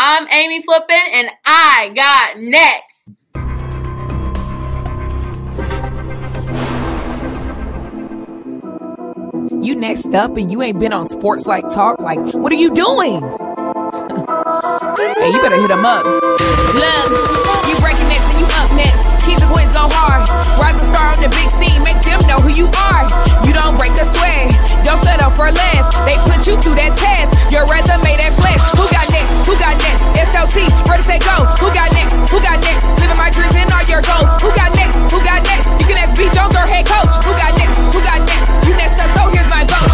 I'm Amy Flippin, and I got next. You next up and you ain't been on Sports Like Talk. Like, what are you doing? Hey, you better hit him up. Look, you breaking next and you up next. Keep the wins go hard. Rise and star on the big scene. Make them know who you are. You don't break a sweat. Don't settle for less. They put you through that test. Your resume that flex. Who got next? Who got next? SLT, ready, set, go. Who got next? Who got next? Living my dreams and all your goals. Who got next? Who got next? You can ask B. Jones or head coach. Who got next? Who got next? You next up, so here's my vote.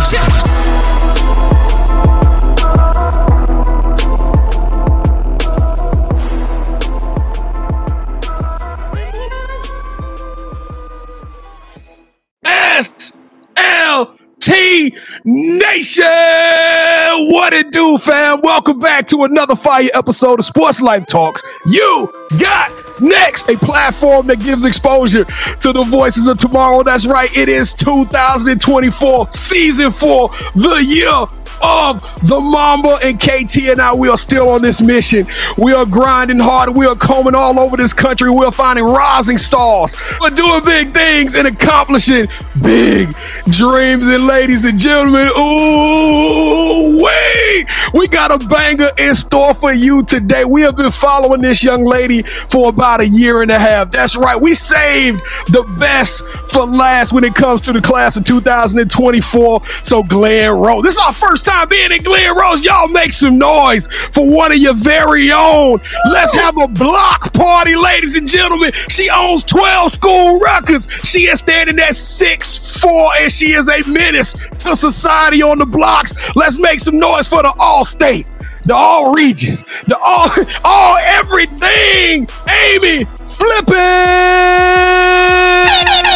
SLT Nation! What it do, fam? Welcome back to another fire episode of Sports Life Talks. You got next, a platform that gives exposure to the voices of tomorrow. That's right, it is 2024, season 4, the year of the Mamba, and KT and I, we are still on this mission. We are grinding hard. We are combing all over this country. We are finding rising stars. We're doing big things and accomplishing big dreams. And ladies and gentlemen, ooh, wait, we got a banger in store for you today. We have been following this young lady for about a year and a half. That's right. We saved the best for last when it comes to the class of 2024. So Glen Rose, this is our first time being in Glen Rose. Y'all make some noise for one of your very own. Let's have a block party, ladies and gentlemen. She owns 12 school records. She is standing at 6'4", and she is a menace to society on the blocks. Let's make some noise for the all-state, the all-region, the all everything. Amy Flippin'!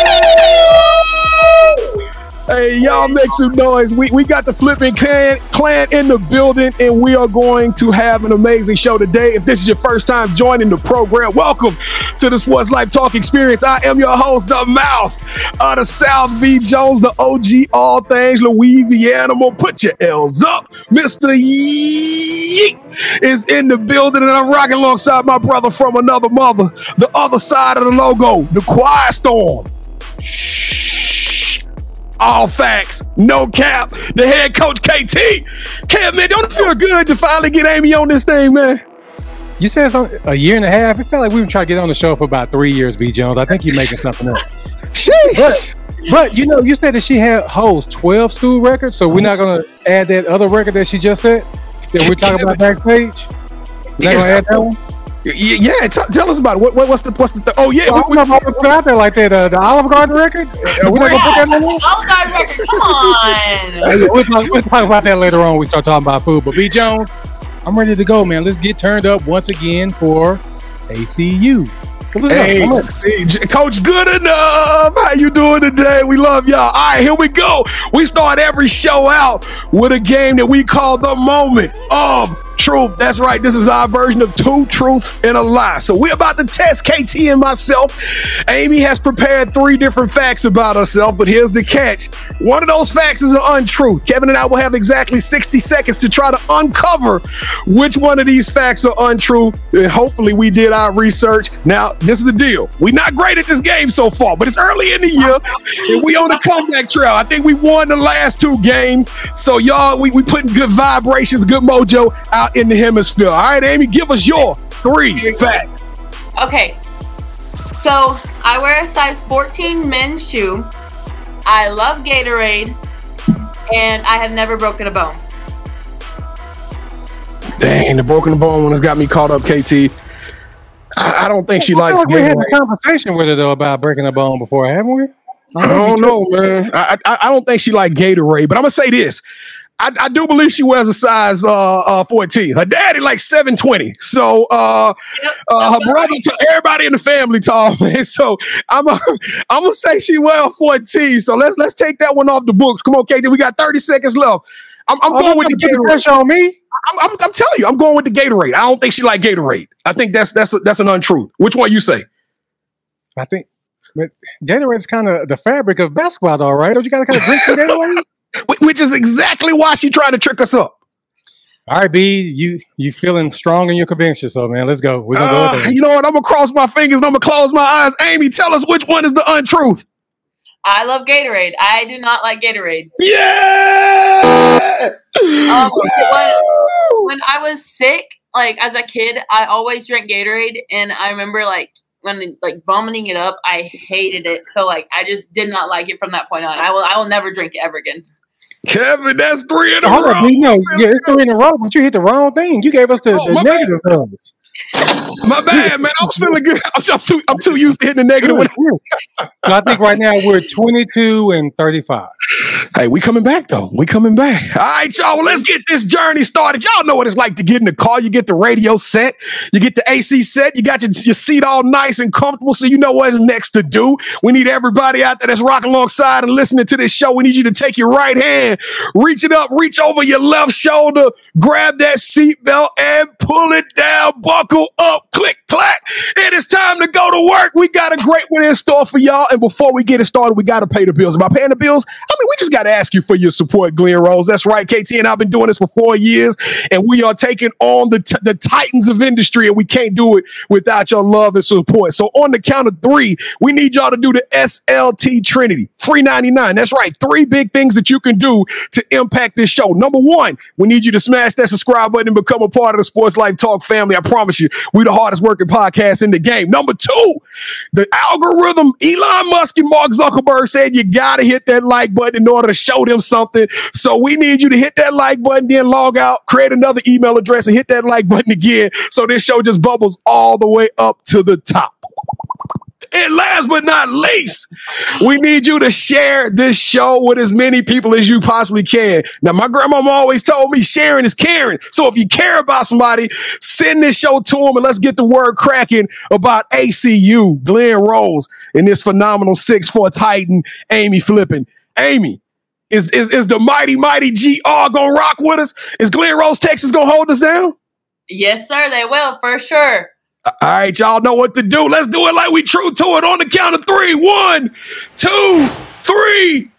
Hey, y'all make some noise. We got the Flippin' clan in the building, and we are going to have an amazing show today. If this is your first time joining the program, welcome to the Sports Life Talk experience. I am your host, the mouth of the South, V. Jones, the OG all things Louisiana. Put your L's up. Mr. Yeet is in the building, and I'm rocking alongside my brother from another mother, the other side of the logo, the Quiet Storm. All facts, no cap. The head coach, KT. Kev, man, don't it feel good to finally get Amy on this thing, man? You said a year and a half. It felt like we've been trying to get on the show for about 3 years, B. Jones. I think you're making something up. Sheesh. But you know, you said that she holds 12 school records, so we're not going to add that other record that she just said that we're talking about backstage? We're not going to add that one? Yeah, tell us about it. What's the oh yeah, we put out there like that the Olive Garden record. We're not gonna put that in there. Olive Garden record, come on. We'll talk about that later on. We start talking about food. But B. Jones, I'm ready to go, man. Let's get turned up once again for ACU. So let's go. Coach Good Enough. How you doing today? We love y'all. All right, here we go. We start every show out with a game that we call the Moment of Truth. That's right. This is our version of Two Truths and a Lie. So we're about to test KT and myself. Amy has prepared 3 different facts about herself, but here's the catch. One of those facts is an untruth. Kevin and I will have exactly 60 seconds to try to uncover which one of these facts are untrue. And hopefully we did our research. Now, this is the deal. We're not great at this game so far, but it's early in the year and we on a comeback trail. I think we won the last 2 games. So y'all, we putting good vibrations, good mojo out in the hemisphere. All right, Amy, give us your 3 facts. Okay, so I wear a size 14 men's shoe. I love Gatorade, and I have never broken a bone. Dang, the broken bone one has got me caught up, KT. I don't think she likes Gatorade. We had a conversation with her though about breaking a bone before, haven't we? I don't know, man. I don't think she likes Gatorade, but I'm gonna say this. I do believe she wears a size 14. Her daddy like 720. So her brother, everybody in the family tall, man. So I'm gonna say she wears 14. So let's take that one off the books. Come on, KJ. We got 30 seconds left. I'm going with the Gatorade. On me. I'm telling you, I'm going with the Gatorade. I don't think she like Gatorade. I think that's an untruth. Which one you say? I think Gatorade is kind of the fabric of basketball, though, right? Don't you got to kind of drink some Gatorade? Which is exactly why she's trying to trick us up. All right, B, you feeling strong in your conviction, so man, let's go. We're gonna go with that. You know what? I'm gonna cross my fingers and I'm gonna close my eyes. Amy, tell us which one is the untruth. I love Gatorade. I do not like Gatorade. Yeah. When I was sick, like as a kid, I always drank Gatorade, and I remember like when like vomiting it up, I hated it. So like I just did not like it from that point on. I will never drink it ever again. Kevin, that's 3 in a row. It's 3 in a row, but you hit the wrong thing. You gave us the negative numbers. My bad, man. I was feeling good. I'm too used to hitting the negative one. So I think right now we're 22 and 35. Hey, we coming back though. We coming back. All right, y'all. Well, let's get this journey started. Y'all know what it's like to get in the car. You get the radio set, you get the AC set, you got your seat all nice and comfortable, so you know what's next to do. We need everybody out there that's rocking alongside and listening to this show. We need you to take your right hand, reach it up, reach over your left shoulder, grab that seatbelt and pull it down. Buckle up, click, clack. It is time to go to work. We got a great one in store for y'all. And before we get it started, we got to pay the bills. Am I paying the bills? I mean, we just got to ask you for your support, Glenn Rose. That's right. KT and I've been doing this for 4 years, and we are taking on the titans of industry, and we can't do it without your love and support. So on the count of 3, we need y'all to do the SLT Trinity. Free 99. That's right. 3 big things that you can do to impact this show. Number 1, we need you to smash that subscribe button and become a part of the Sports Life Talk family. I promise you, we the hardest working podcast in the game. Number 2, the algorithm. Elon Musk and Mark Zuckerberg said you got to hit that like button in order to show them something. So we need you to hit that like button, then log out, create another email address, and hit that like button again. So this show just bubbles all the way up to the top. And last but not least, we need you to share this show with as many people as you possibly can. Now, my grandmama always told me sharing is caring. So if you care about somebody, send this show to them and let's get the word cracking about ACU, Glenn Rose, and this phenomenal 6'4" Titan, Amy Flippin. Amy, is the mighty GR gonna rock with us? Is Glenn Rose, Texas gonna hold us down? Yes, sir. They will, for sure. All right, y'all know what to do. Let's do it like we true to it on the count of 3. 1, 2, 3.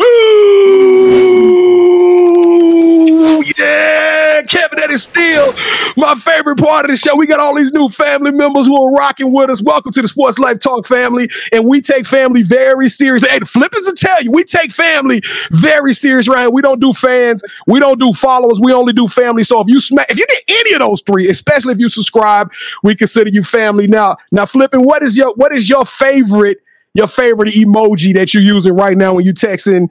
Boo! Yeah, Kevin, that is still my favorite part of the show. We got all these new family members who are rocking with us. Welcome to the Sports Life Talk family, and we take family very seriously. Hey, the Flippins will tell you, we take family very serious, right? We don't do fans, we don't do followers, we only do family. So if you did any of those 3, especially if you subscribe, we consider you family. Now, Flippin, what is your favorite emoji that you're using right now when you texting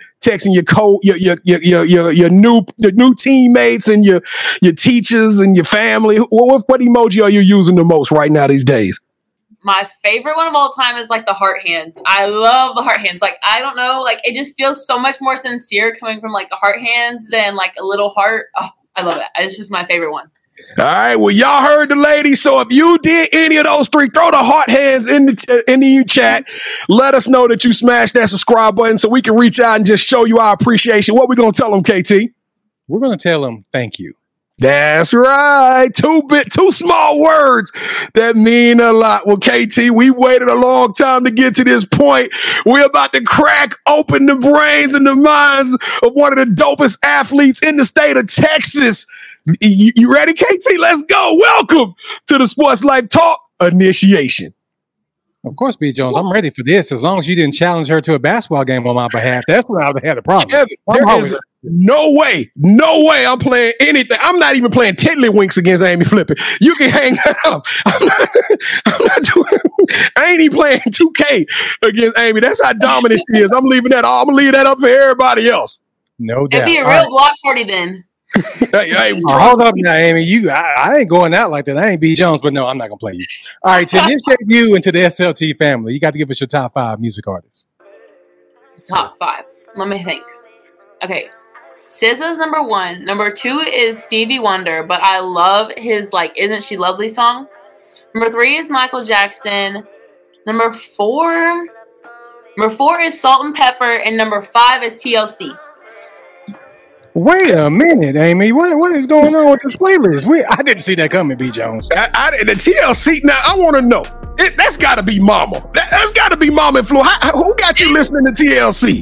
your new teammates and your teachers and your family? What emoji are you using the most right now these days? My favorite one of all time is like the heart hands. I love the heart hands. Like, I don't know, like it just feels so much more sincere coming from like the heart hands than like a little heart. Oh, I love it. It's just my favorite one. All right, well, y'all heard the lady. So if you did any of those 3, throw the heart hands in the chat. Let us know that you smashed that subscribe button so we can reach out and just show you our appreciation. What we gonna tell them, KT? We're gonna tell them thank you. That's right. 2 small words that mean a lot. Well, KT, we waited a long time to get to this point. We're about to crack open the brains and the minds of one of the dopest athletes in the state of Texas. You ready, KT? Let's go. Welcome to the Sports Life Talk initiation. Of course, B. Jones, I'm ready for this. As long as you didn't challenge her to a basketball game on my behalf, that's when I would have had a problem. Kevin, there is no way I'm playing anything. I'm not even playing Tiddlywinks against Amy Flippin. You can hang that up. I'm not doing. I ain't even playing 2K against Amy. That's how dominant she is. I'm leaving that up for everybody else. No doubt. It'd be a real block party then. Hey, hold up now, Amy. I ain't going out like that. I ain't B. Jones, but no, I'm not gonna play you. All right, to initiate you into the SLT family, you got to give us your top 5 music artists. Top 5. Let me think. Okay, SZA's number 1. Number 2 is Stevie Wonder, but I love his like "Isn't She Lovely" song. Number 3 is Michael Jackson. Number 4 is Salt and Pepper, and number 5 is TLC. Wait a minute, Amy. What is going on with this playlist? I didn't see that coming, B. Jones. The TLC. Now I want to know. That's got to be Mama. That's got to be Mama and Flo. Who got you listening to TLC?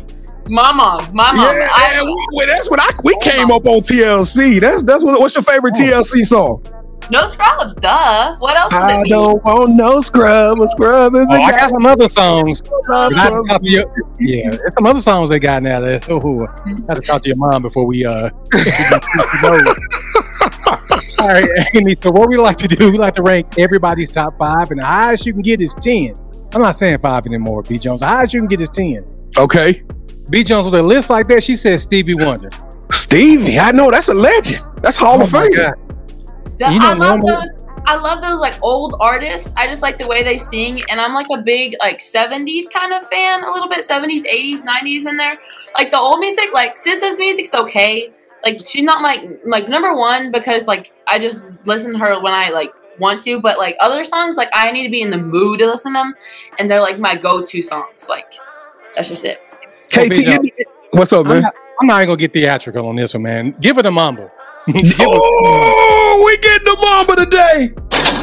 My mom. Yeah, that's what we came up on TLC. That's what's your favorite TLC song? No Scrubs, duh. What else would it I be? don't want no scrub. A scrub is a I guy. got some other songs. Scrub. Yeah, there's some other songs they got now. That I have to talk to your mom before we All right, Amy. So what we like to do, we like to rank everybody's top 5, and the highest you can get is 10. I'm not saying 5 anymore, B. Jones. The highest you can get is 10. Okay. B. Jones with a list like that, she said Stevie Wonder. Stevie, I know that's a legend. That's Hall of Fame. You know, I love those like old artists. I just like the way they sing, and I'm like a big like 70s kind of fan, a little bit 70s, 80s, 90s in there. Like the old music, like SZA's music's okay. Like she's not like number one because like I just listen to her when I like want to, but like other songs, like I need to be in the mood to listen to them, and they're like my go-to songs. Like that's just it. KT, what's up, man? I'm not even gonna get theatrical on this one, man. Give her the mumble. Oh, we getting the mamba today.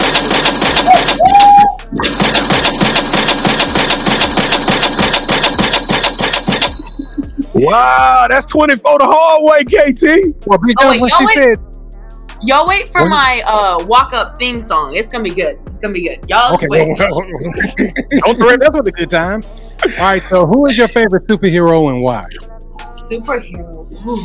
Wow, that's 24 the hard way, KT. Well, Y'all wait for my walk up theme song. It's gonna be good. It's gonna be good. Y'all just wait. Don't threaten us with a good time. All right, so who is your favorite superhero and why? Superhero. Ooh.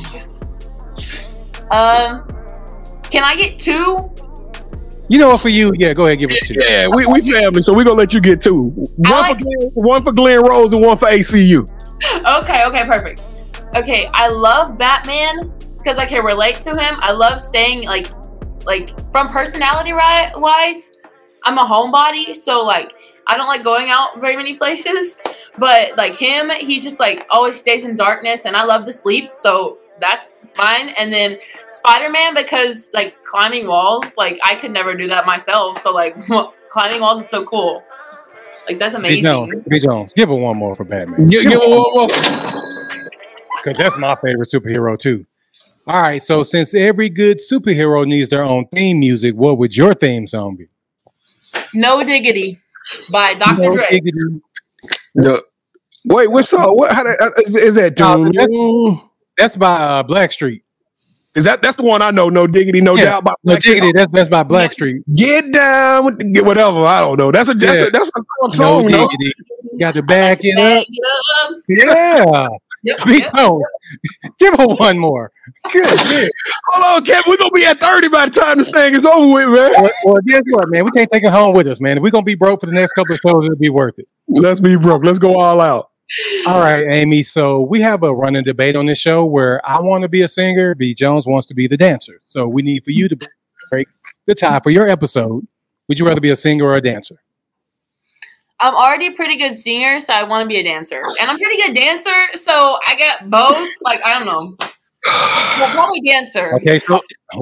Can I get 2? You know what? For you, yeah, go ahead, give us 2. Yeah, we family, so we're gonna let you get 2. One for Glenn Rose and one for ACU. Okay, perfect. Okay, I love Batman because I can relate to him. I love staying like from personality wise, I'm a homebody, so like I don't like going out very many places. But like him, he's just like always stays in darkness, and I love to sleep, so that's mine. And then Spider-Man because like climbing walls, like I could never do that myself. So like climbing walls is so cool. Like that's amazing. B. Jones, give her one more for Batman. Give her one more. Because that's my favorite superhero too. All right, so since every good superhero needs their own theme music, what would your theme song be? No Diggity by Dr. Dre. Diggity. No. Wait, what song? What? Is that? That's by Blackstreet. Is that's the one I know? No Diggity, No Doubt by No Diggity. That's by Blackstreet. Get down with whatever. I don't know. That's a song. No Diggity. Got to back it up. Yeah. Yep. Give her one more. Good. Hold on, Kevin. We're gonna be at 30 by the time this thing is over with, man. Well, guess what, man? We can't take it home with us, man. If we're gonna be broke for the next couple of shows, it'll be worth it. Let's be broke. Let's go all out. All right, Amy. So we have a running debate on this show where I want to be a singer, B. Jones wants to be the dancer. So we need for you to break the tie for your episode. Would you rather be a singer or a dancer? I'm already a pretty good singer, so I want to be a dancer. And I'm a pretty good dancer, so I get both. Like, I don't know. Well, probably dancer. Okay, so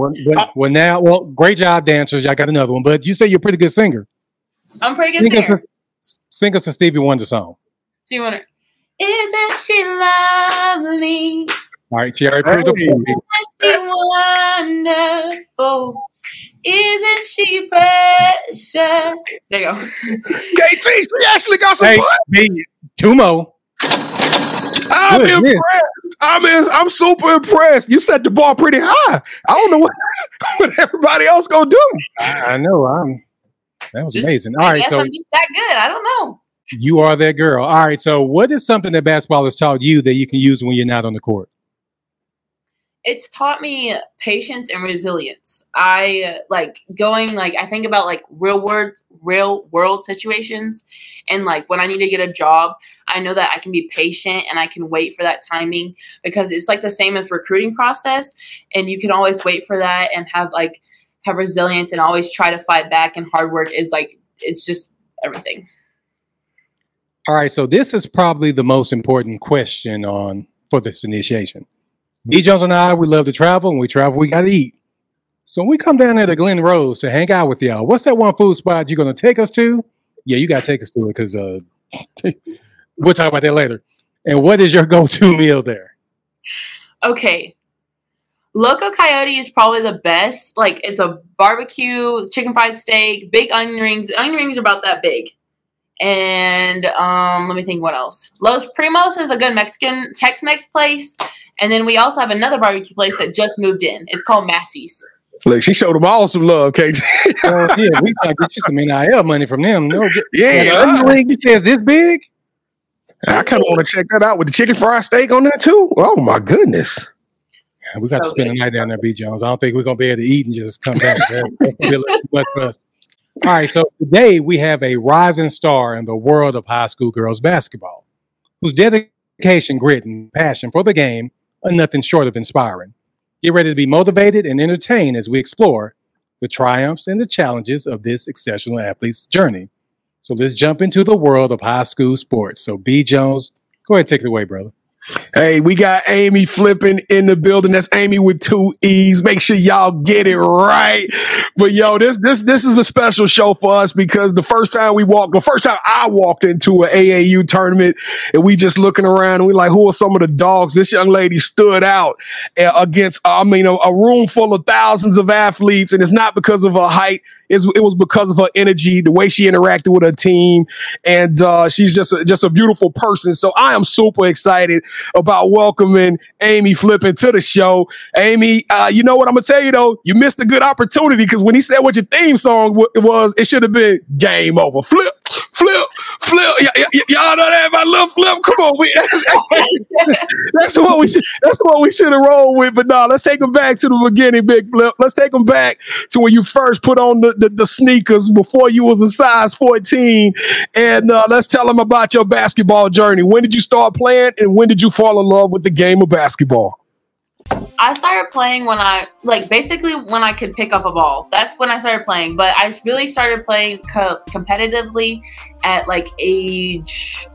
great job, dancers. I got another one. But you say you're a pretty good singer. I'm a pretty good singer. Sing us a Stevie Wonder song. Stevie Wonder. Isn't she lovely? All right, she already put it up. Isn't she wonderful? Isn't she precious? There you go. KT, she actually got some fun. Two more. I'm impressed. I'm super impressed. You set the bar pretty high. I don't know what everybody else gonna do. I know. That was amazing. All right, so I'm just that good. I don't know. You are that girl. All right. So, what is something that basketball has taught you that you can use when you're not on the court? It's taught me patience and resilience. I I think about like real world situations, and like when I need to get a job, I know that I can be patient and I can wait for that timing, because it's like the same as recruiting process, and you can always wait for that and have resilience and always try to fight back, and hard work is like, it's just everything. All right. So this is probably the most important question for this initiation. B. Jones and I, we love to travel. When we travel, we got to eat. So when we come down there to Glen Rose to hang out with y'all, what's that one food spot you're going to take us to? Yeah, you got to take us to it, because we'll talk about that later. And what is your go-to meal there? Okay. Loco Coyote is probably the best. Like, it's a barbecue, chicken fried steak, big onion rings. The onion rings are about that big. And let me think what else. Los Primos is a good Mexican Tex-Mex place. And then we also have another barbecue place that just moved in. It's called Massey's. Look, she showed them all some love, KJ. Yeah, we gotta get you some NIL money from them. No, Yeah. ring says this big. I kind of want to check that out with the chicken fried steak on that too. Oh my goodness. We got to spend the night down there, B. Jones. I don't think we're gonna be able to eat and just come back. That's a little too much for us. All right, so today we have a rising star in the world of high school girls basketball, whose dedication, grit, and passion for the game are nothing short of inspiring. Get ready to be motivated and entertained as we explore the triumphs and the challenges of this exceptional athlete's journey. So let's jump into the world of high school sports. So B. Jones, go ahead and take it away, brother. Hey, we got Amy Flippin in the building. That's Amy with 2 E's. Make sure y'all get it right. But yo, this is a special show for us because the first time I walked into an AAU tournament and we just looking around and we like, who are some of the dogs? This young lady stood out against, a room full of thousands of athletes, and it's not because of her height. It was because of her energy, the way she interacted with her team, and she's just a beautiful person. So I am super excited about welcoming Amy Flippin to the show. Amy, you know what I'm gonna tell you though? You missed a good opportunity because when he said what your theme song was, it should have been Game Over. Flip. Y'all know that about Lil Flip. Come on, that's what we should have rolled with. But no, let's take them back to the beginning, Big Flip. Let's take them back to when you first put on the sneakers before you was a size 14, and let's tell them about your basketball journey. When did you start playing, and when did you fall in love with the game of basketball? I started playing when I could pick up a ball. That's when I started playing. But I really started playing competitively at like age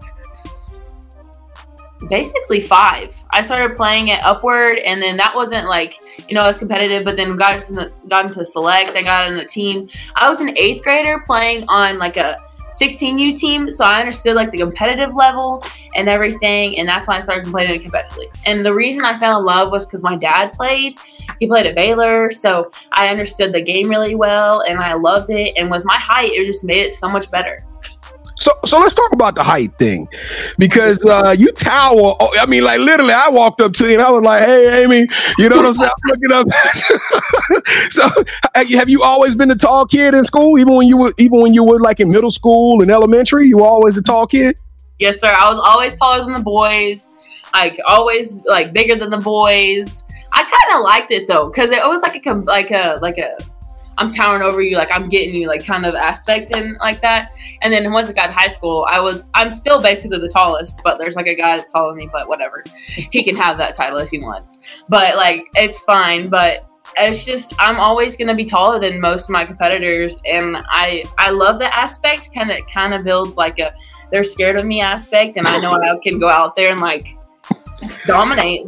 basically 5. I started playing it upward, and then that wasn't as competitive. But then got into select. I got in a team. I was an 8th grader playing on like a 16U team, so I understood like the competitive level and everything, and that's when I started playing it competitively. And the reason I fell in love was because my dad played. He played at Baylor, so I understood the game really well, and I loved it. And with my height, it just made it so much better. So let's talk about the height thing, because you tower. I mean, like literally, I walked up to you and I was like, "Hey, Amy," you know what I'm saying? I'm looking up at you. So, have you always been a tall kid in school, even when you were like in middle school and elementary? You were always a tall kid? Yes, sir. I was always taller than the boys, like always like bigger than the boys. I kind of liked it though, because it was like a I'm towering over you, like I'm getting you, like kind of aspect and like that. And then once I got to high school, I'm still basically the tallest, but there's like a guy that's taller than me, but whatever. He can have that title if he wants. But like, it's fine. But it's just, I'm always going to be taller than most of my competitors. And I love that aspect. Kind of builds like they're scared of me aspect. And I know I can go out there and like dominate.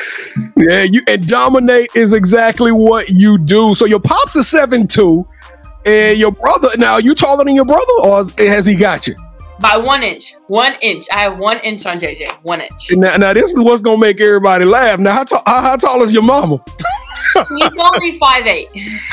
And dominate is exactly what you do. So your pops is 7'2", and your brother. Now, you taller than your brother, or has he got you? By 1 inch. 1 inch. I have 1 inch on JJ. 1 inch. Now this is what's gonna make everybody laugh. Now, how tall is your mama? He's only 5'8".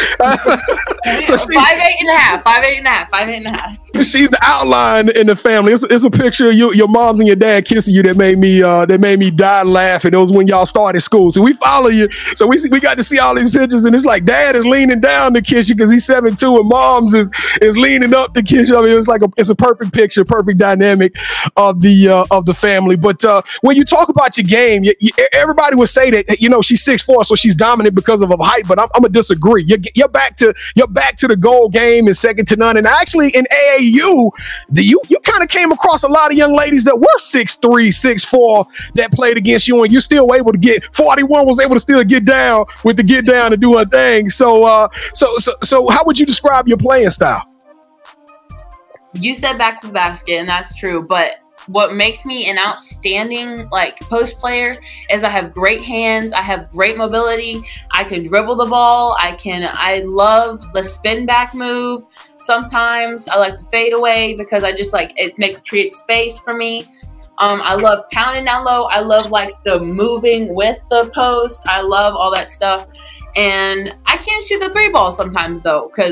So 5'8" and a half. 5'8" and a half. 5'8" and a half. She's the outline in the family. It's a picture of your moms and your dad kissing you that made me die laughing. It was when y'all started school. So we follow you. So we got to see all these pictures, and it's like dad is leaning down to kiss you because he's 7'2", and moms is leaning up to kiss you. I mean, it's a perfect picture, perfect dynamic of the family. But when you talk about your game, everybody would say that she's 6'4", so she's dominant because of her height. But I'm gonna disagree. You're back to the goal game and second to none. And actually in AAU, you kind of came across a lot of young ladies that were 6'3", 6'4" that played against you, and you still able to get 41 was able to still get down to do her thing. So how would you describe your playing style? You said back to the basket, and that's true. But what makes me an outstanding post player is I have great hands. I have great mobility. I can dribble the ball. I love the spin back move. Sometimes I like the fade away because I just create space for me. I love pounding down low. I love the moving with the post. I love all that stuff. And I can't shoot the 3 ball sometimes though, because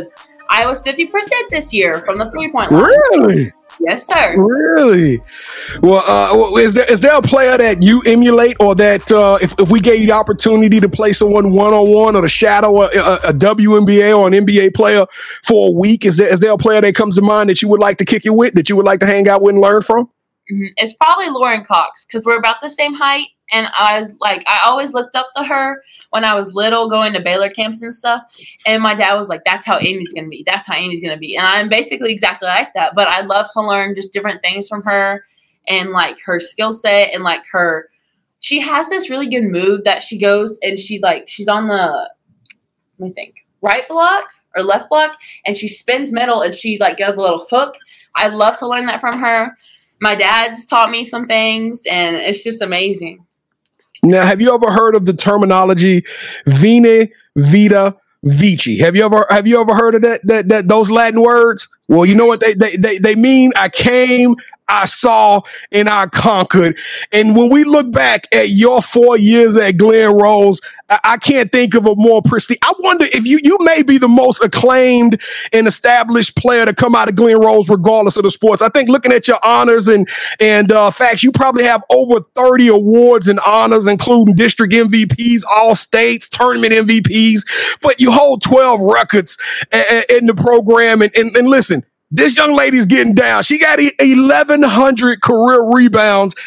I was 50% this year from the 3-point line. Really? Yes, sir. Really? Well, is there a player that you emulate, or that if we gave you the opportunity to play someone one-on-one or to shadow a WNBA or an NBA player for a week, is there a player that comes to mind that you would like to kick it with, that you would like to hang out with and learn from? Mm-hmm. It's probably Lauren Cox, because we're about the same height, and I always looked up to her when I was little, going to Baylor camps and stuff. And my dad was like, "That's how Amy's gonna be. That's how Amy's gonna be." And I'm basically exactly like that. But I'd love to learn just different things from her, and like her skill set, and like she has this really good move that she goes and she's on the, let me think, right block or left block, and she spins middle and she like does a little hook. I'd love to learn that from her. My dad's taught me some things, and it's just amazing. Now, have you ever heard of the terminology Veni, Vita, Vici? Have you ever heard of that those Latin words? Well, you know what they mean? I came, I saw, and I conquered. And when we look back at your 4 years at Glen Rose, I can't think of a more pristine. I wonder if you may be the most acclaimed and established player to come out of Glen Rose, regardless of the sports. I think looking at your honors and facts, you probably have over 30 awards and honors, including district MVPs, all states, tournament MVPs. But you hold 12 records in the program. And listen, this young lady's getting down. She got 1,100 career rebounds,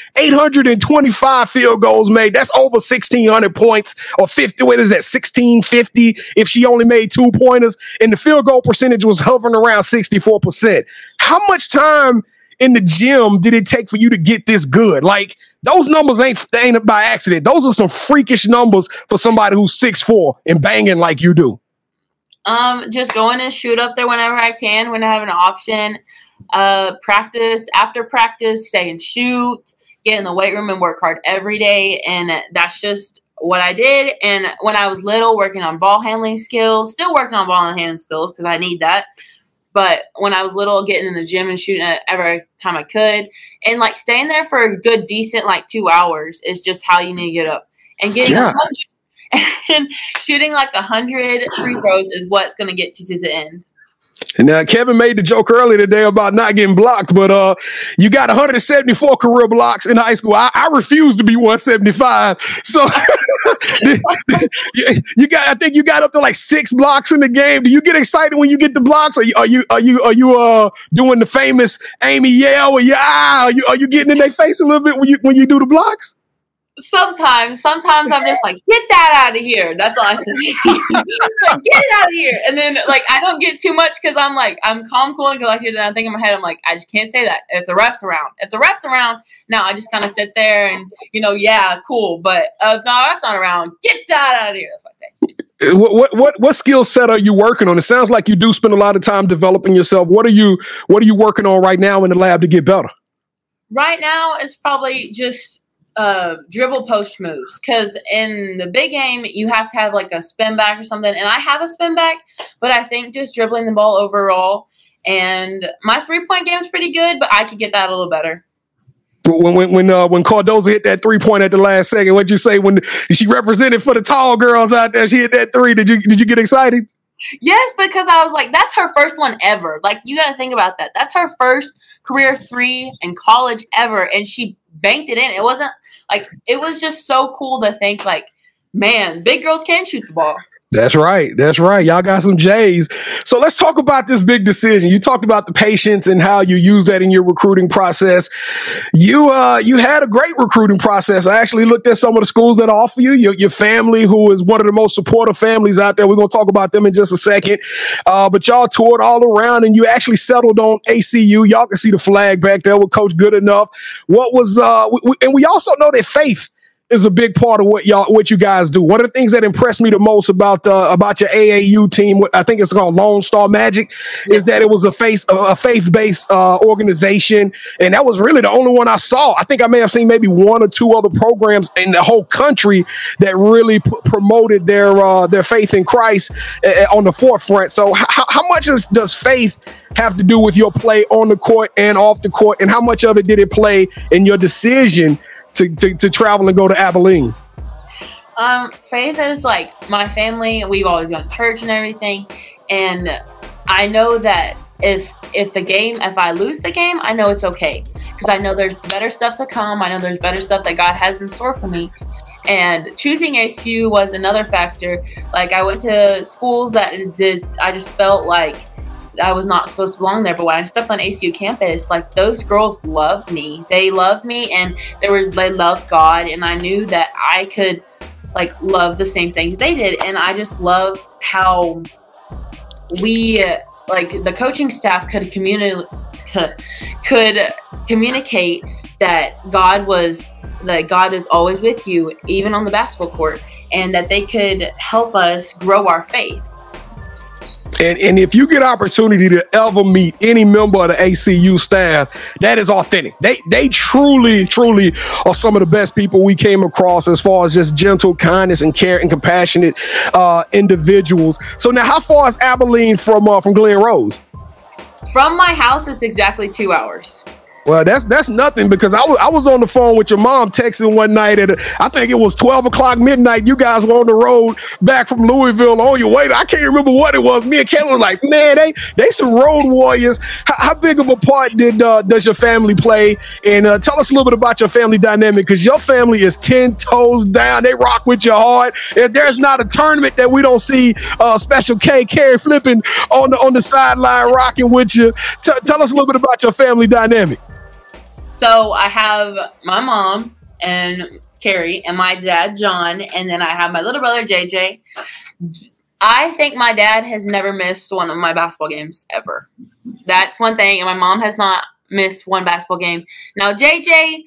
825 field goals made. That's over 1,600 points, or 50. What is that? 1,650 if she only made 2-pointers. And the field goal percentage was hovering around 64%. How much time in the gym did it take for you to get this good? Like, those numbers ain't by accident. Those are some freakish numbers for somebody who's 6'4" and banging like you do. Just going and shoot up there whenever I can, when I have an option. Practice, after practice, stay and shoot, get in the weight room and work hard every day. And that's just what I did. And when I was little, working on ball handling skills, still working on ball handling skills because I need that. But when I was little, getting in the gym and shooting every time I could, and like staying there for a good, decent, like 2 hours is just how you need to get up. And getting 100 and shooting like 100 free throws is what's going to get you to the end. Now, Kevin made the joke earlier today about not getting blocked, but you got 174 career blocks in high school. I refuse to be 175. So I think you got up to like 6 blocks in the game. Do you get excited when you get the blocks? Are you doing the famous Amy yell? Are you getting in their face a little bit when you do the blocks? Sometimes I'm just like, get that out of here. That's all I say. Like, get it out of here. And then like I don't get too much because I'm calm, cool, and collected. And I think in my head, I'm like, I just can't say that. If the ref's around, now I just kind of sit there and yeah, cool. But if the ref's not around, get that out of here. That's what I say. What skill set are you working on? It sounds like you do spend a lot of time developing yourself. What are you working on right now in the lab to get better? Right now, it's probably just dribble post moves, because in the big game you have to have like a spin back or something, and I have a spin back, but I think just dribbling the ball overall, and my 3-point game is pretty good, but I could get that a little better. When Cardoza hit that 3-point at the last second, what'd you say when she represented for the tall girls out there? She hit that 3. Did you get excited? Yes, because I was like, that's her first one ever. Like, you got to think about that. That's her first career 3 in college ever, and she banked it in. It wasn't like, it was just so cool to think like, man, big girls can shoot the ball. That's right. Y'all got some J's. So let's talk about this big decision. You talked about the patience and how you use that in your recruiting process. You had a great recruiting process. I actually looked at some of the schools that offer you. Your family, who is one of the most supportive families out there. We're going to talk about them in just a second. But y'all toured all around and you actually settled on ACU. Y'all can see the flag back there with Coach Goodenough. What was and we also know that faith is a big part of what you guys do. One of the things that impressed me the most about your AAU team, I think it's called Lone Star Magic, is that it was a faith-based organization, and that was really the only one I saw. I think I may have seen maybe 1 or 2 other programs in the whole country that really promoted their faith in Christ on the forefront. So how much does faith have to do with your play on the court and off the court, and how much of it did it play in your decision to travel and go to Abilene? Faith is like my family. We've always gone to church and everything. And I know that if I lose the game, I know it's okay, because I know there's better stuff to come. I know there's better stuff that God has in store for me. And choosing ACU was another factor. Like, I went to schools that I just felt like I was not supposed to belong there. But when I stepped on ACU campus, like, those girls loved me. They loved me, and they loved God, and I knew that I could like love the same things they did. And I just loved how we like the coaching staff could communicate that God is always with you, even on the basketball court, and that they could help us grow our faith. And if you get opportunity to ever meet any member of the ACU staff, that is authentic. They truly are some of the best people we came across, as far as just gentle, kindness, and care and compassionate individuals. So now, how far is Abilene from Glen Rose? From my house, it's exactly 2 hours. Well, that's nothing, because I was on the phone with your mom texting one night at I think it was 12 o'clock midnight. You guys were on the road back from Louisville on your way. I can't remember what it was. Me and Kayla was like, man, they some road warriors. How big of a part does your family play? And tell us a little bit about your family dynamic, because your family is 10 toes down. They rock with you hard. There's not a tournament that we don't see Special K, Carrie flipping on the sideline, rocking with you. Tell us a little bit about your family dynamic. So I have my mom and Carrie and my dad, John, and then I have my little brother, JJ. I think my dad has never missed one of my basketball games ever. That's one thing, and my mom has not missed one basketball game. Now, JJ,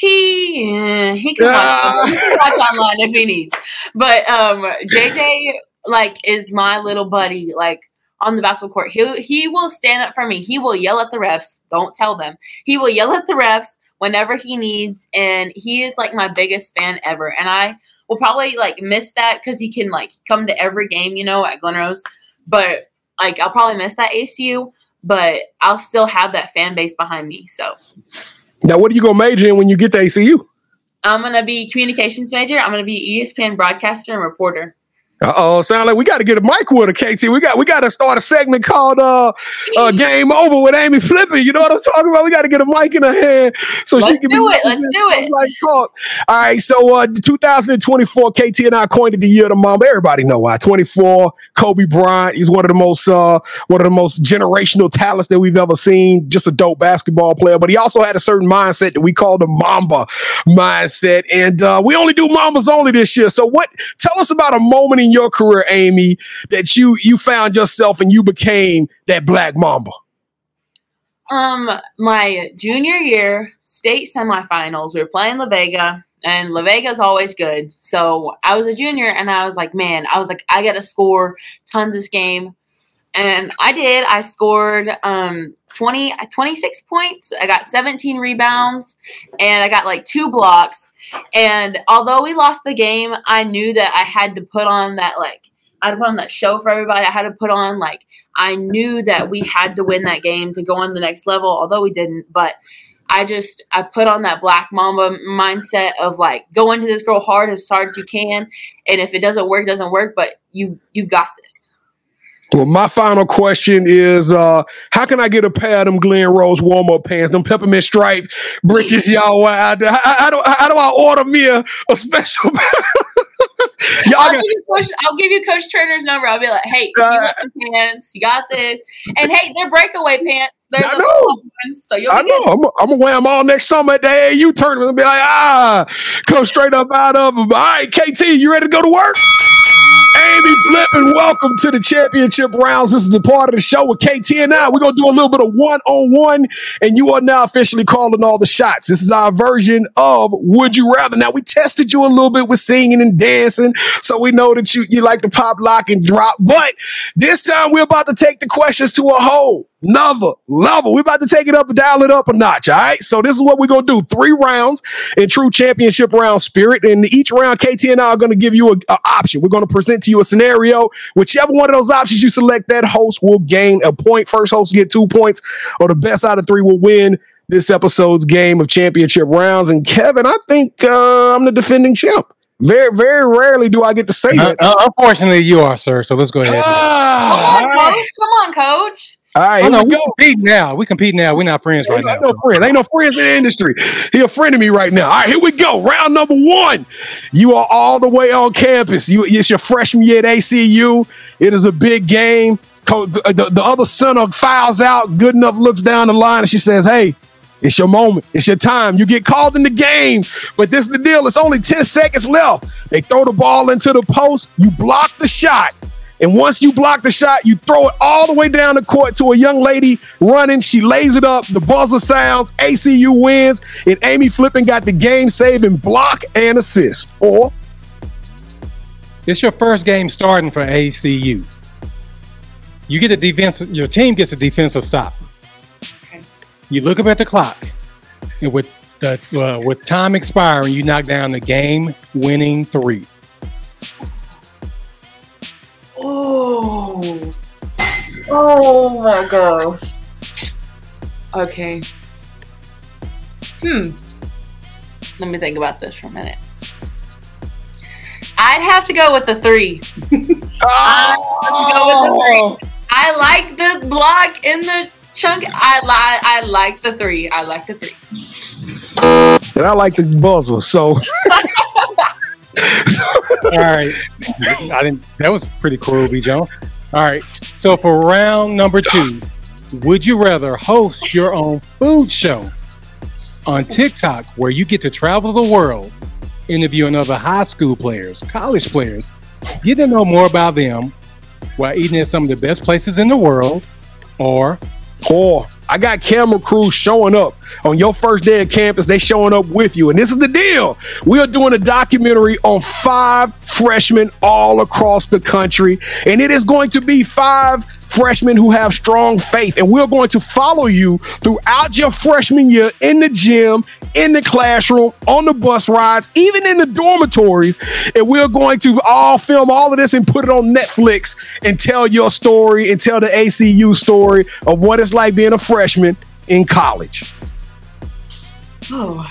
he can watch online if he needs. But JJ, like, is my little buddy, like, on the basketball court. He will stand up for me. He will yell at the refs. Don't tell them. He will yell at the refs whenever he needs, and he is like my biggest fan ever. And I will probably like miss that, because he can like come to every game, you know, at Glen Rose. But like, I'll probably miss that ACU, but I'll still have that fan base behind me. So now, what are you gonna major in when you get to ACU? I'm gonna be communications major. I'm gonna be ESPN broadcaster and reporter. Sound like we got to get a mic with her, KT. We got to start a segment called Game Over with Amy Flippin'. You know what I'm talking about? We got to get a mic in her hand so Let's she can do it. Like, all right, so 2024, KT and I coined it the year of the Mamba. Everybody know why. 24, Kobe Bryant. He's one of the most generational talents that we've ever seen. Just a dope basketball player, but he also had a certain mindset that we call the Mamba mindset. And we only do Mambas only this year. So tell us about a moment in your career, Amy, that you found yourself and you became that Black Mamba. My junior year, state semifinals, we were playing La Vega, and La Vega's always good. So I was a junior, and I was like, I got to score tons this game. And I did. I scored 26 points. I got 17 rebounds, and I got like 2 blocks. And although we lost the game, I knew that I had to put on that, like, I had to put on that show for everybody. I had to put on, like, I knew that we had to win that game to go on the next level, although we didn't. But I put on that Black Mamba mindset of, like, go into this girl hard as you can. And if it doesn't work, it doesn't work. But you got this. Well, my final question is, how can I get a pair of them Glen Rose warm-up pants, them peppermint stripe britches y'all wear out there? How do I order me a special pair? I'll give you Coach Turner's number. I'll be like, hey, you got some pants. You got this. And, hey, they're breakaway pants. They're the ones, so you'll be good. I'm going to wear them all next summer at the AAU tournament and be like, come straight up out of them. All right, KT, you ready to go to work? Amy Flippin', welcome to the championship rounds. This is the part of the show with KT and I. We're going to do a little bit of one-on-one, and you are now officially calling all the shots. This is our version of Would You Rather. Now, we tested you a little bit with singing and dancing, so we know that you like to pop, lock, and drop. But this time, we're about to take the questions to a whole another level. We're about to take it up and dial it up a notch, all right? So this is what we're going to do. 3 rounds in true championship round spirit. And each round, KT and I are going to give you an option. We're going to present to you a scenario. Whichever one of those options you select, that host will gain a point. First host will get 2 points, or the best out of 3 will win this episode's game of championship rounds. And Kevin, I think I'm the defending champ Very, very rarely do I get to say that. Unfortunately, you are, sir. So let's go ahead. Come on, coach. All right, no, we compete now. We compete now. We're not friends right now. Ain't no friends in the industry. He a friend of me right now. All right, here we go. Round number 1. You are all the way on campus. It's your freshman year at ACU. It is a big game. The other center fouls out. Good enough looks down the line and she says, "Hey, it's your moment. It's your time. You get called in the game." But this is the deal. It's only 10 seconds left. They throw the ball into the post. You block the shot. And once you block the shot, you throw it all the way down the court to a young lady running. She lays it up. The buzzer sounds. ACU wins. And Amy Flippin got the game-saving block and assist. Or it's your first game starting for ACU. You get a defense. Your team gets a defensive stop. Okay. You look up at the clock, and with time expiring, you knock down the game-winning 3. Oh my gosh. Okay. Let me think about this for a minute. I'd have to go with the 3. I like the block in the chunk. I like the 3. I like the 3. And I like the buzzer, so. All right. That was pretty cool, B. Jones. All right. So for round number 2, would you rather host your own food show on TikTok where you get to travel the world, interviewing other high school players, college players, get to know more about them while eating at some of the best places in the world, or I got camera crews showing up on your first day at campus. They showing up with you. And this is the deal. We are doing a documentary on 5 freshmen all across the country. And it is going to be 5 freshmen who have strong faith. And we're going to follow you throughout your freshman year in the gym, in the classroom, on the bus rides, even in the dormitories. And we're going to all film all of this and put it on Netflix and tell your story and tell the ACU story of what it's like being a freshman in college. Oh,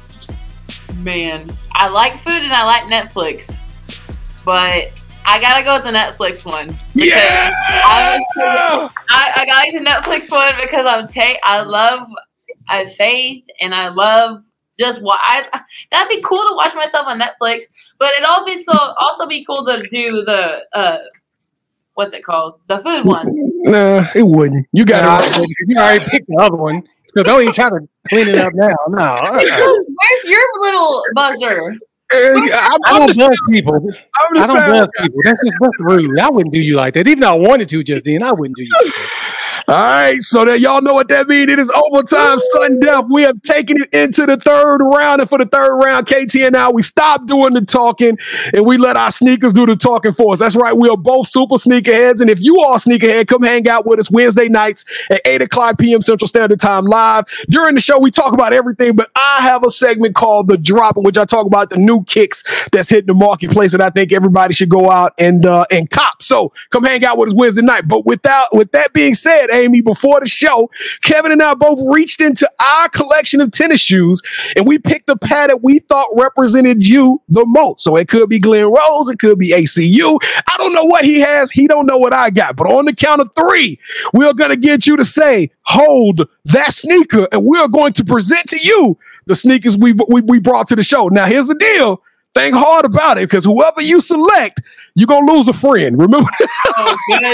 man. I like food and I like Netflix. But I gotta go with the Netflix one. Yeah! I gotta like the Netflix one because I love faith and I love just that'd be cool to watch myself on Netflix, but it'd also be cool to do the what's it called? The food one. Nah, it wouldn't. You already picked the other one, so don't even try to clean it up now. No. Where's your little buzzer? I don't buzz people. That's rude. I wouldn't do you like that. Even though I wanted to just then, I wouldn't do you like that. All right, so that y'all know what that means. It is overtime, sudden death. We have taken it into the 3rd round, and for the 3rd round, KT and I, we stopped doing the talking, and we let our sneakers do the talking for us. That's right, we are both super sneakerheads, and if you are a sneakerhead, come hang out with us Wednesday nights at 8 o'clock p.m. Central Standard Time live. During the show, we talk about everything, but I have a segment called The Drop, in which I talk about the new kicks that's hitting the marketplace, and I think everybody should go out and cop. So come hang out with us Wednesday night. But with that being said, Amy, before the show, Kevin and I both reached into our collection of tennis shoes and we picked a pair that we thought represented you the most. So it could be Glen Rose, it could be ACU. I don't know what he has. He don't know what I got. But on the count of 3, we're going to get you to say, hold that sneaker, and we're going to present to you the sneakers we brought to the show. Now, here's the deal. Think hard about it, because whoever you select, you're going to lose a friend. Remember that? Oh,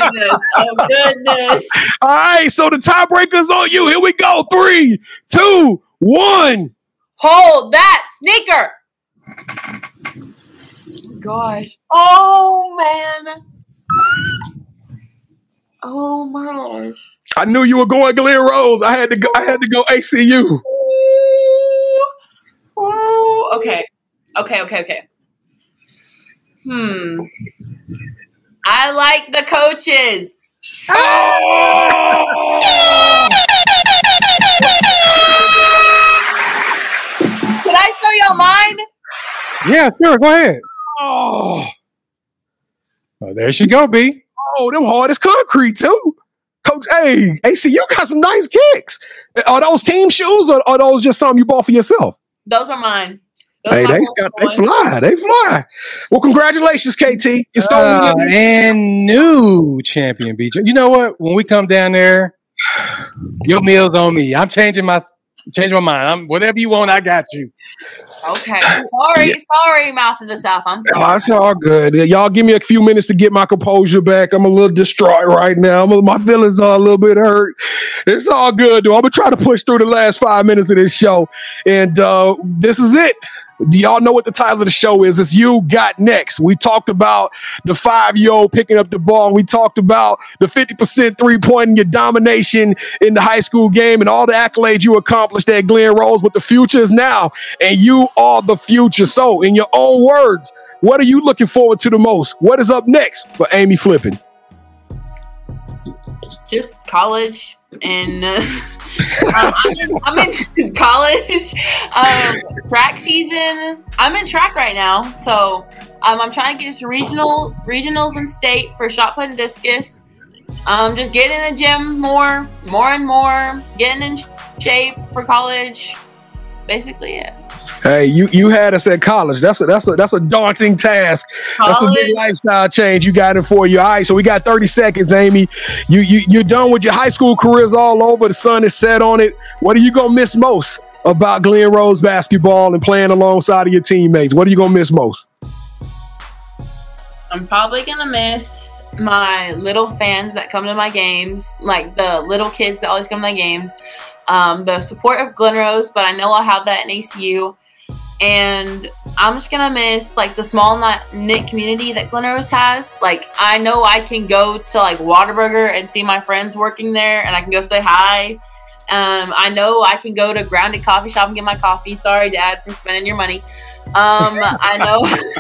goodness. All right, so the tiebreaker's on you. Here we go. 3, 2, 1. Hold that sneaker. Gosh. Oh, man. Oh, my gosh. I knew you were going Glen Rose. I had to go ACU. Ooh. Okay. I like the coaches. Oh! Can I show y'all mine? Yeah, sure. Go ahead. Oh, there she go, B. Oh, them hard as concrete too. Coach, hey, ACU got some nice kicks. Are those team shoes or are those just something you bought for yourself? Those are mine. Hey, they fly. They fly. Well, congratulations, KT. You stole and new champion, BJ. You know what? When we come down there, your meal's on me. I'm changing my mind. Whatever you want, I got you. Okay. Sorry, Mouth of the South. I'm sorry. Oh, it's all good. Y'all give me a few minutes to get my composure back. I'm a little distraught right now. My feelings are a little bit hurt. It's all good, though. I'm going to try to push through the last 5 minutes of this show. And this is it. Do y'all know what the title of the show is? It's You Got Next. We talked about the 5-year-old picking up the ball. We talked about the 50% three-point and your domination in the high school game and all the accolades you accomplished at Glen Rose. But the future is now, and you are the future. So, in your own words, what are you looking forward to the most? What is up next for Amy Flippin? Just college and I'm in college. Track season. I'm in track right now, so I'm trying to get to regionals and state for shot put and discus. Just getting in the gym more and more, getting in shape for college. Basically, it. Hey, you had us at college. That's a daunting task. College. That's a big lifestyle change you got it for you. All right, so we got 30 seconds, Amy. You're done with your high school careers all over. The sun is set on it. What are you gonna miss most about Glen Rose basketball and playing alongside of your teammates? What are you gonna miss most? I'm probably gonna miss my little fans that come to my games, like the little kids that always come to my games. The support of Glen Rose, but I know I'll have that in ACU. And I'm just gonna miss like the small knit community that Glen Rose has. Like I know I can go to like Whataburger and see my friends working there, and I can go say hi. I know I can go to Grounded Coffee Shop and get my coffee. Sorry, Dad, for spending your money. I know.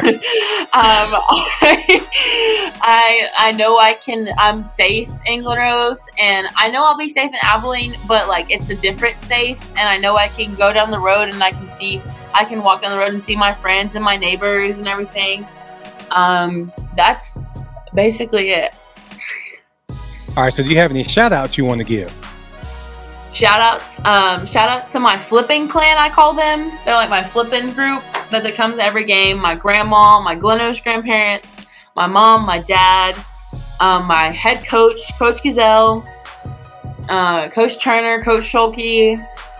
I know I'm safe in Glen Rose, and I know I'll be safe in Abilene, but like it's a different safe, and I know I can go down the road and I can walk down the road and see my friends and my neighbors and everything. That's basically it. All right, so do you have any shout outs you want to give? Shout outs to my flipping clan, I call them. They're like my flipping group that comes to every game. My grandma, my Glen Rose grandparents, my mom, my dad, my head coach, Coach Gazelle, Coach Turner, Coach Schulke,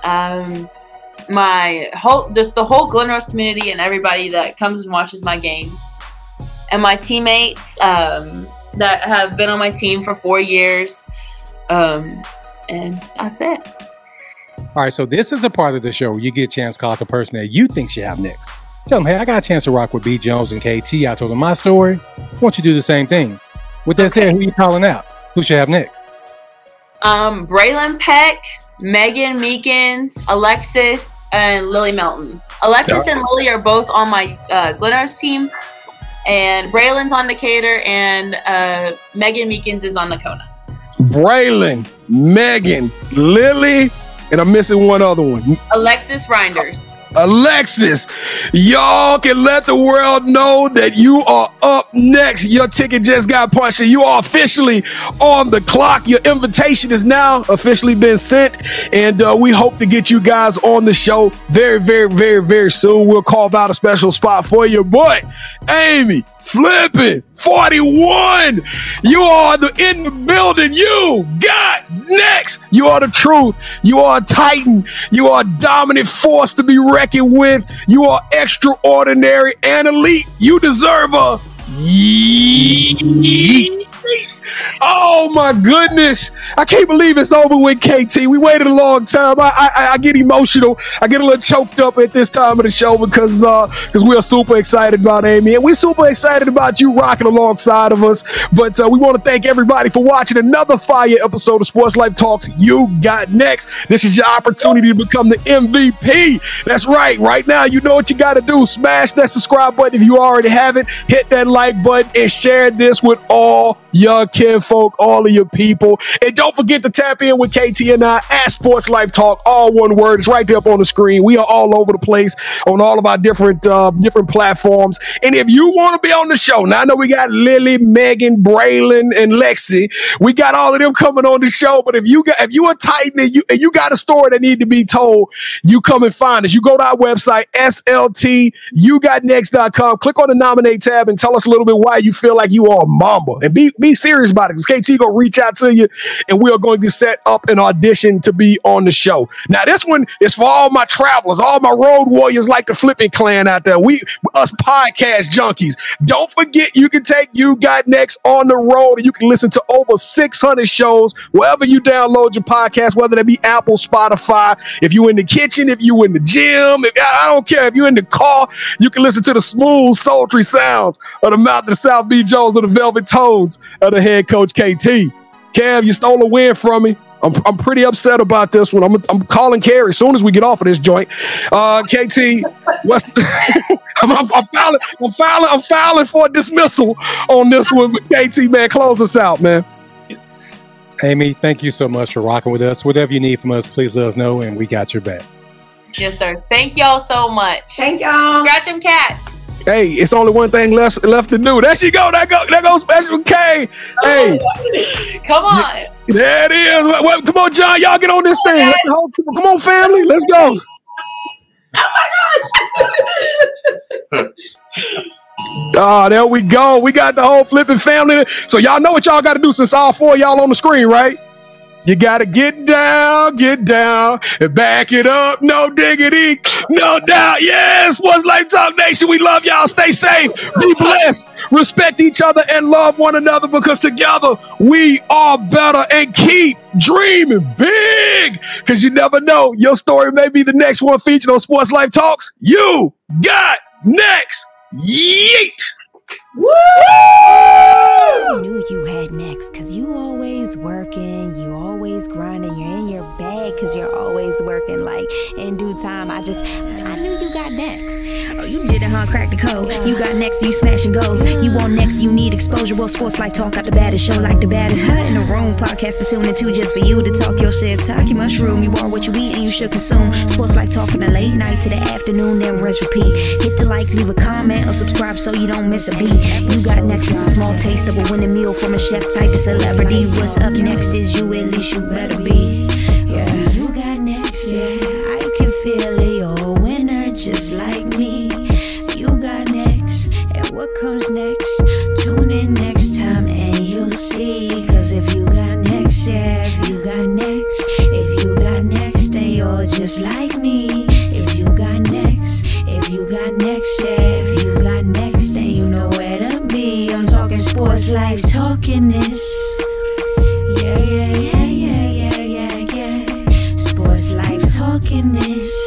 the whole Glen Rose community and everybody that comes and watches my games. And my teammates that have been on my team for 4 years. And that's it. All right, so this is the part of the show where you get a chance to call out the person that you think should have next. Tell them, hey, I got a chance to rock with B. Jones and KT. I told them my story. Why don't you do the same thing? With that said, who you calling out? Who should have next? Braylon Peck, Megan Meekins, Alexis, and Lily Melton. Alexis and Lily are both on my Glen Rose team. And Braylon's on Decatur, and Megan Meekins is on Nakona. Braylon, Megan, Lily, and I'm missing one other one. Alexis Reinders. Alexis, y'all can let the world know that you are up next. Your ticket just got punched and you are officially on the clock. Your invitation is now officially been sent, and we hope to get you guys on the show very, very, very, very soon. We'll carve out a special spot for your boy, Amy Flippin 41. You are in the building. You got next. You are the truth. You are a titan. You are a dominant force to be reckoned with. You are extraordinary and elite. You deserve a yeet. Oh my goodness. I can't believe it's over with, KT. We waited a long time. I get emotional. I get a little choked up at this time of the show because we are super excited about Amy, and we're super excited about you rocking alongside of us. But we want to thank everybody for watching another fire episode of Sports Life Talks You Got Next. This is your opportunity to become the MVP. That's right. Right now, you know what you got to do. Smash that subscribe button if you already haven't. Hit that like button and share this with all your kids. kinfolk, all of your people. And don't forget to tap in with KT and I at Sports Life Talk, all one word. It's right there up on the screen. We are all over the place on all of our different platforms. And if you want to be on the show, now I know we got Lily, Megan, Braylon, and Lexi. We got all of them coming on the show. But if you are Titan and you got a story that need to be told, you come and find us. You go to our website, sltugotnext.com. Click on the nominate tab and tell us a little bit why you feel like you are a Mamba. And be serious about it, because KT gonna reach out to you and we are going to set up an audition to be on the show. Now, this one is for all my travelers, all my road warriors like the Flipping Clan out there. Us podcast junkies. Don't forget, you can take You Got Next on the road and you can listen to over 600 shows wherever you download your podcast, whether that be Apple, Spotify. If you in the kitchen, if you in the gym, I don't care. If you in the car, you can listen to the smooth, sultry sounds of the mouth of the South Beach Jones, of the velvet tones of the head coach KT. Kev, you stole a win from me. I'm pretty upset about this one. I'm calling Carrie as soon as we get off of this joint. KT, what's I'm filing for a dismissal on this one. But KT, man, close us out, man. Amy, thank you so much for rocking with us. Whatever you need from us, please let us know, and we got your back. Yes, sir. Thank y'all so much. Thank y'all. Scratch them cats. Hey, it's only one thing left to do. There she go. There goes Special K. Hey, come on. There it is. Well, come on, John. Y'all get on this thing. Come on, family. Let's go. Oh, there we go. We got the whole Flipping family. So y'all know what y'all got to do, since all four of y'all on the screen, right? You got to get down, and back it up. No diggity, no doubt. Yes, Sports Life Talk Nation, we love y'all. Stay safe, be blessed, respect each other, and love one another, because together we are better. And keep dreaming big, because you never know. Your story may be the next one featured on Sports Life Talks. You got next. Yeet. Woo! I knew you had next, cause you always working, you always grinding, you're in your bag cause you're always working. Like in due time, I knew you got next. Oh, you did it, huh? Crack the code. You got next, you smashing goals. You want next, you need exposure. Well, Sports Life Talk got the baddest show, like the baddest hut in the room. Podcast to tune into just for you to talk your shit. Talk your mushroom. You are what you eat and you should consume. Sports Life Talk from the late night to the afternoon, then rest repeat. Hit the like, leave a comment, or subscribe so you don't miss a beat. You got next is a small taste of a winning meal from a chef type of celebrity. What's up next is you, at least you better be. Yeah, you got next, yeah. I can feel it, you're a winner just like me. You got next, and what comes next? Tune in next time and you'll see. Cause if you got next, yeah, if you got next, then you're just like me. If you got next, yeah, if you got next, then you know where to be. I'm talking Sports Life, talking this. Yeah. Sports Life, talking this.